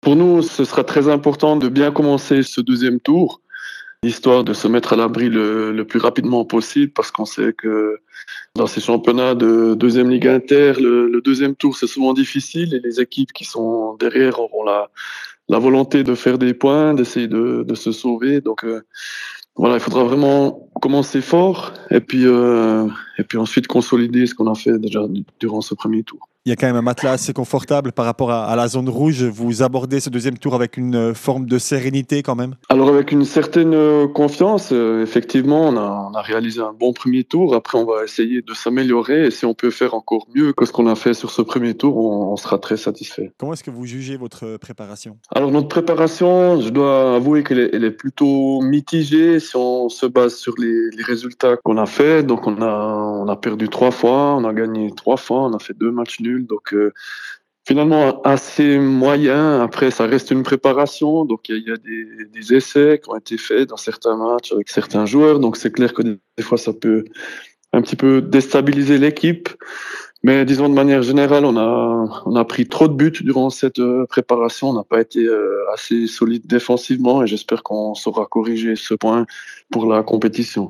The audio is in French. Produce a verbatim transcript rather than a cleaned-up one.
Pour nous, ce sera très important de bien commencer ce deuxième tour, histoire de se mettre à l'abri le, le plus rapidement possible, parce qu'on sait que dans ces championnats de deuxième ligue inter, le, le deuxième tour, c'est souvent difficile et les équipes qui sont derrière auront la, la volonté de faire des points, d'essayer de, de se sauver. Donc euh, voilà, il faudra vraiment commencer fort et puis, euh, et puis ensuite consolider ce qu'on a fait déjà durant ce premier tour. Il y a quand même un matelas assez confortable par rapport à, à la zone rouge. Vous abordez ce deuxième tour avec une euh, forme de sérénité quand même? Alors avec une certaine euh, confiance, euh, effectivement, on a, on a réalisé un bon premier tour. Après, on va essayer de s'améliorer et si on peut faire encore mieux que ce qu'on a fait sur ce premier tour, on, on sera très satisfait. Comment est-ce que vous jugez votre euh, préparation? Alors notre préparation, je dois avouer qu'elle est, elle est plutôt mitigée si on se base sur les, les résultats qu'on a fait. Donc on a, on a perdu trois fois, on a gagné trois fois, on a fait deux matchs nuls. Donc euh, finalement assez moyen. Après, ça reste une préparation. Donc il y a, il y a des, des essais qui ont été faits dans certains matchs avec certains joueurs. Donc c'est clair que des, des fois ça peut un petit peu déstabiliser l'équipe. Mais disons de manière générale, on a, on a pris trop de buts durant cette euh, préparation. On n'a pas été euh, assez solide défensivement et j'espère qu'on saura corriger ce point pour la compétition.